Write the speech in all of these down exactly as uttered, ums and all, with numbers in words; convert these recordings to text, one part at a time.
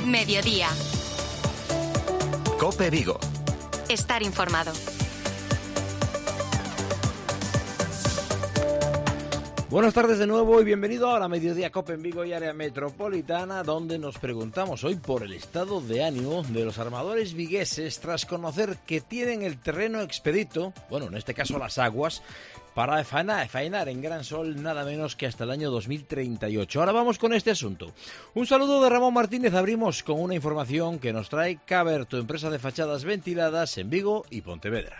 Mediodía. COPE Vigo. Estar informado. Buenas tardes de nuevo y bienvenido a la Mediodía COPE en Vigo y área metropolitana, donde nos preguntamos hoy por el estado de ánimo de los armadores vigueses tras conocer que tienen el terreno expedito, bueno, en este caso las aguas, para faenar, faenar en gran sol nada menos que hasta el año dos mil treinta y ocho. Ahora vamos con este asunto. Un saludo de Ramón Martínez. Abrimos con una información que nos trae Caber, tu empresa de fachadas ventiladas en Vigo y Pontevedra.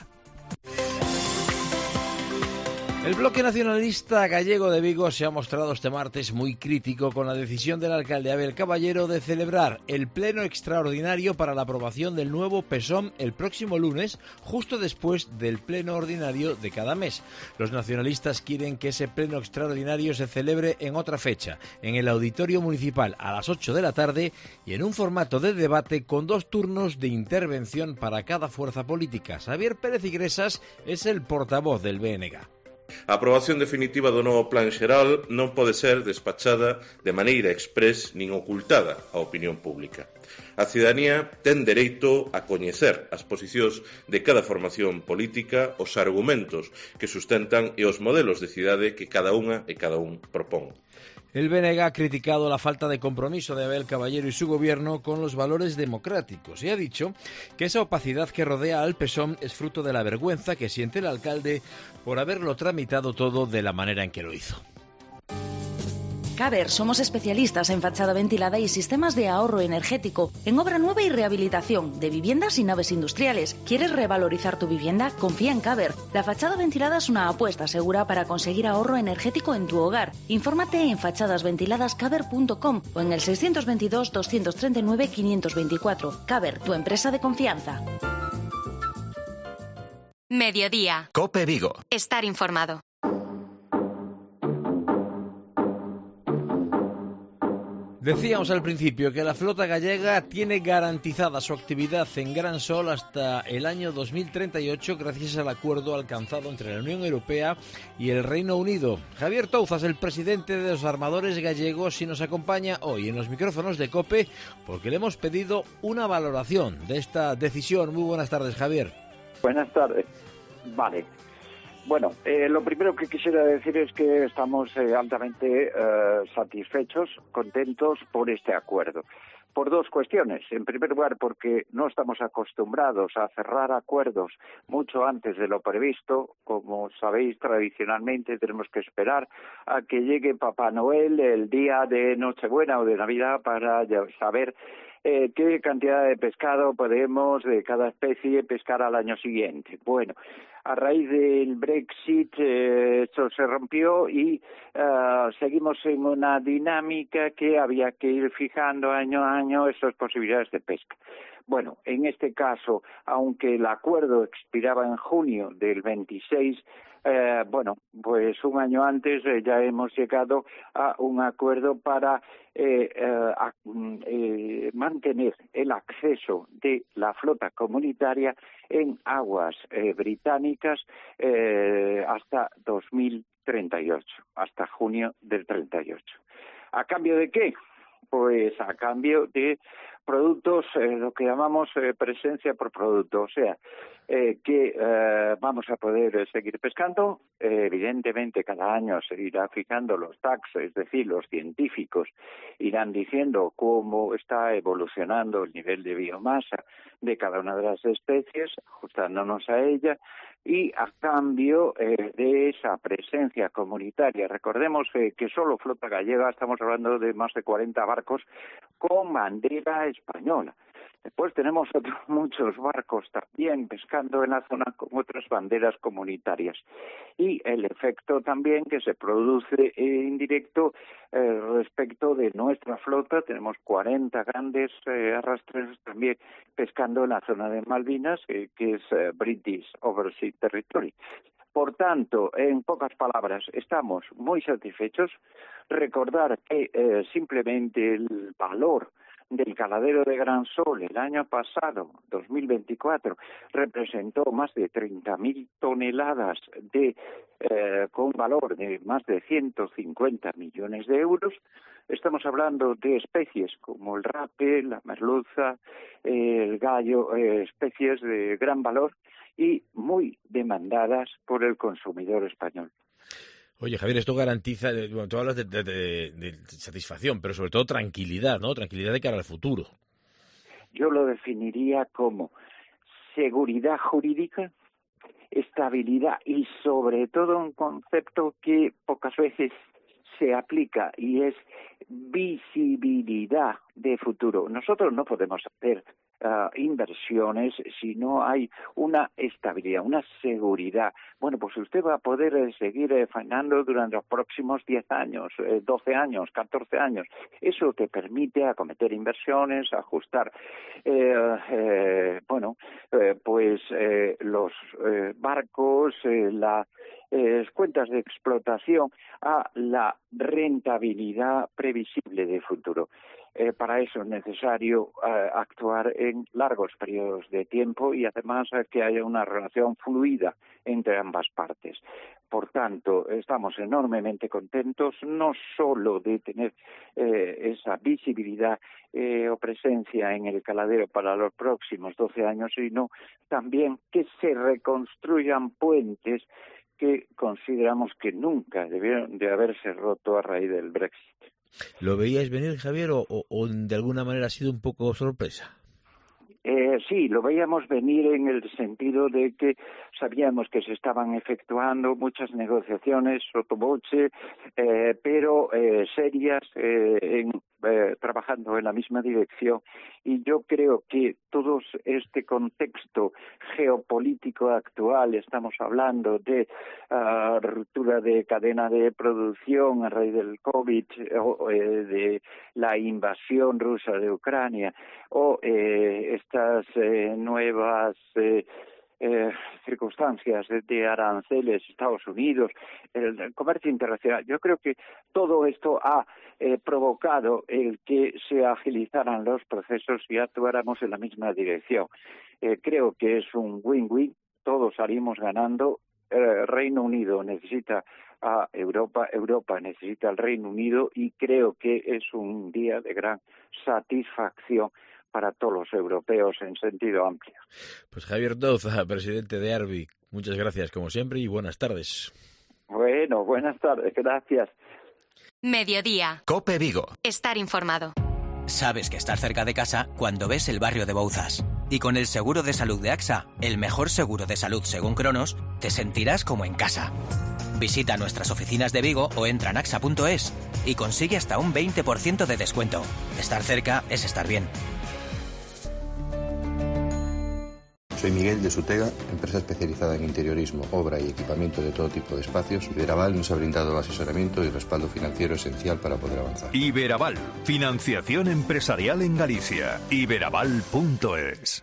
El bloque nacionalista gallego de Vigo se ha mostrado este martes muy crítico con la decisión del alcalde Abel Caballero de celebrar el pleno extraordinario para la aprobación del nuevo PESOM el próximo lunes, justo después del pleno ordinario de cada mes. Los nacionalistas quieren que ese pleno extraordinario se celebre en otra fecha, en el Auditorio Municipal a las ocho de la tarde y en un formato de debate con dos turnos de intervención para cada fuerza política. Xavier Pérez Igresas es el portavoz del B N G. A aprobación definitiva do novo plan xeral non pode ser despachada de maneira exprés nin ocultada á opinión pública. A cidadanía ten dereito a coñecer as posicións de cada formación política, os argumentos que sustentan e os modelos de cidade que cada unha e cada un propón. El B N G ha criticado la falta de compromiso de Abel Caballero y su gobierno con los valores democráticos y ha dicho que esa opacidad que rodea al PESOM es fruto de la vergüenza que siente el alcalde por haberlo tramitado todo de la manera en que lo hizo. Caber, somos especialistas en fachada ventilada y sistemas de ahorro energético, en obra nueva y rehabilitación de viviendas y naves industriales. ¿Quieres revalorizar tu vivienda? Confía en Caber. La fachada ventilada es una apuesta segura para conseguir ahorro energético en tu hogar. Infórmate en fachadas ventiladas caber punto com o en el seiscientos veintidós, doscientos treinta y nueve, quinientos veinticuatro. Caber, tu empresa de confianza. Mediodía. COPE Vigo. Estar informado. Decíamos al principio que la flota gallega tiene garantizada su actividad en gran sol hasta el año dos mil treinta y ocho gracias al acuerdo alcanzado entre la Unión Europea y el Reino Unido. Javier Touzas, el presidente de los armadores gallegos, y nos acompaña hoy en los micrófonos de COPE porque le hemos pedido una valoración de esta decisión. Muy buenas tardes, Javier. Buenas tardes. Vale. Bueno, eh, lo primero que quisiera decir es que estamos eh, altamente eh, satisfechos, contentos por este acuerdo. Por dos cuestiones. En primer lugar, porque no estamos acostumbrados a cerrar acuerdos mucho antes de lo previsto. Como sabéis, tradicionalmente tenemos que esperar a que llegue Papá Noel el día de Nochebuena o de Navidad para saber Eh, qué cantidad de pescado podemos de cada especie pescar al año siguiente. Bueno, a raíz del Brexit eh, esto se rompió y uh, seguimos en una dinámica que había que ir fijando año a año esas posibilidades de pesca. Bueno, en este caso, aunque el acuerdo expiraba en junio del veintiséis, eh, bueno, pues un año antes eh, ya hemos llegado a un acuerdo para eh, eh, a, eh, mantener el acceso de la flota comunitaria en aguas eh, británicas eh, hasta dos mil treinta y ocho, hasta junio del treinta y ocho. ¿A cambio de qué? Pues a cambio de productos, eh, lo que llamamos eh, presencia por producto, o sea, eh, que eh, vamos a poder eh, seguir pescando. Eh, evidentemente, cada año se irá fijando los tags, es decir, los científicos irán diciendo cómo está evolucionando el nivel de biomasa de cada una de las especies, ajustándonos a ella, y a cambio eh, de esa presencia comunitaria. Recordemos eh, que solo flota gallega, estamos hablando de más de cuarenta barcos con bandera española. Después tenemos otros muchos barcos también pescando en la zona con otras banderas comunitarias. Y el efecto también que se produce en directo eh, respecto de nuestra flota. Tenemos cuarenta grandes eh, arrastreros también pescando en la zona de Malvinas, eh, que es eh, British Overseas Territory. Por tanto, en pocas palabras, estamos muy satisfechos. Recordar que eh, simplemente el valor del caladero de Gran Sol el año pasado, dos mil veinticuatro, representó más de treinta mil toneladas de eh, con valor de más de ciento cincuenta millones de euros. Estamos hablando de especies como el rape, la merluza, eh, el gallo, eh, especies de gran valor y muy demandadas por el consumidor español. Oye, Javier, esto garantiza, bueno, tú hablas de, de, de, de satisfacción, pero sobre todo tranquilidad, ¿no? Tranquilidad de cara al futuro. Yo lo definiría como seguridad jurídica, estabilidad y sobre todo un concepto que pocas veces se aplica y es visibilidad de futuro. Nosotros no podemos hacer Uh, inversiones si no hay una estabilidad, una seguridad. Bueno, pues usted va a poder eh, seguir eh, faenando durante los próximos diez años, eh, doce años, catorce años. Eso te permite acometer inversiones, ajustar, eh, eh, bueno, eh, pues eh, los eh, barcos, eh, las eh, cuentas de explotación a la rentabilidad previsible de futuro. Eh, para eso es necesario eh, actuar en largos periodos de tiempo y además eh, que haya una relación fluida entre ambas partes. Por tanto, estamos enormemente contentos no solo de tener eh, esa visibilidad eh, o presencia en el caladero para los próximos doce años, sino también que se reconstruyan puentes que consideramos que nunca debieron de haberse roto a raíz del Brexit. ¿Lo veíais venir, Javier, o, o, o de alguna manera ha sido un poco sorpresa? Eh, sí, lo veíamos venir en el sentido de que sabíamos que se estaban efectuando muchas negociaciones sotto voce, eh, pero eh, serias, eh, en, eh, trabajando en la misma dirección. Y yo creo que todo este contexto geopolítico actual, estamos hablando de uh, ruptura de cadena de producción a raíz del COVID, o eh, de la invasión rusa de Ucrania, o eh, estas eh, nuevas eh, eh, circunstancias de, de aranceles, Estados Unidos, el, el comercio internacional. Yo creo que todo esto ha eh, provocado el que se agilizaran los procesos y actuáramos en la misma dirección. Eh, creo que es un win-win, todos salimos ganando. Eh, Reino Unido necesita a Europa, Europa necesita al Reino Unido y creo que es un día de gran satisfacción para todos los europeos en sentido amplio. Pues Javier Douza, presidente de Arbic, muchas gracias como siempre y buenas tardes. Bueno, buenas tardes, gracias. Mediodía. COPE Vigo. Estar informado. Sabes que estás cerca de casa cuando ves el barrio de Bouzas. Y con el seguro de salud de AXA, el mejor seguro de salud según Cronos, te sentirás como en casa. Visita nuestras oficinas de Vigo o entra en axa punto es y consigue hasta un veinte por ciento de descuento. Estar cerca es estar bien. Soy Miguel de Sutega, empresa especializada en interiorismo, obra y equipamiento de todo tipo de espacios. Iberaval nos ha brindado asesoramiento y respaldo financiero esencial para poder avanzar. Iberaval, financiación empresarial en Galicia. Iberaval punto es.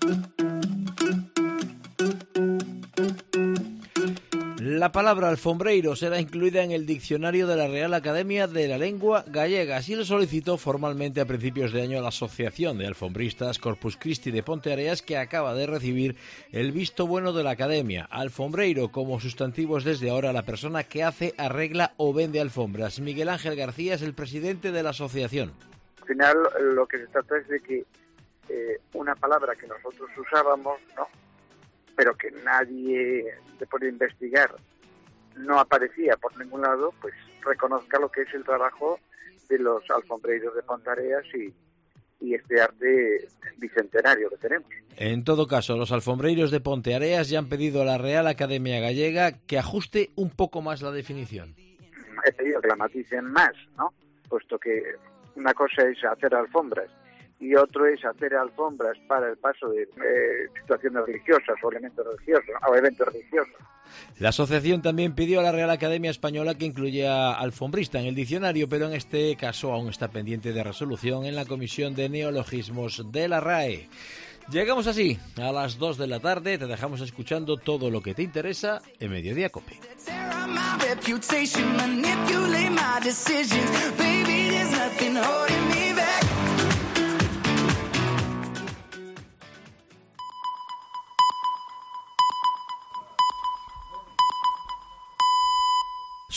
La palabra alfombreiro será incluida en el diccionario de la Real Academia de la Lengua Gallega. Así lo solicitó formalmente a principios de año la Asociación de Alfombristas Corpus Christi de Ponteareas, que acaba de recibir el visto bueno de la Academia. Alfombreiro, como sustantivo, es desde ahora la persona que hace, arregla o vende alfombras. Miguel Ángel García es el presidente de la asociación. Al final, lo que se trata es de que eh, una palabra que nosotros usábamos, ¿no?, pero que nadie, después de investigar, no aparecía por ningún lado, pues reconozca lo que es el trabajo de los alfombreiros de Ponteareas y, y este arte bicentenario que tenemos. En todo caso, los alfombreiros de Ponteareas ya han pedido a la Real Academia Gallega que ajuste un poco más la definición. He pedido que la maticen más, ¿no?, puesto que una cosa es hacer alfombras y otro es hacer alfombras para el paso de eh, situaciones religiosas o elementos religiosos o eventos religiosos. La asociación también pidió a la Real Academia Española que incluya alfombrista en el diccionario, pero en este caso aún está pendiente de resolución en la Comisión de Neologismos de la R A E. Llegamos así a las dos de la tarde, te dejamos escuchando todo lo que te interesa en Mediodía COPE.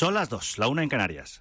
Son las dos, la una en Canarias.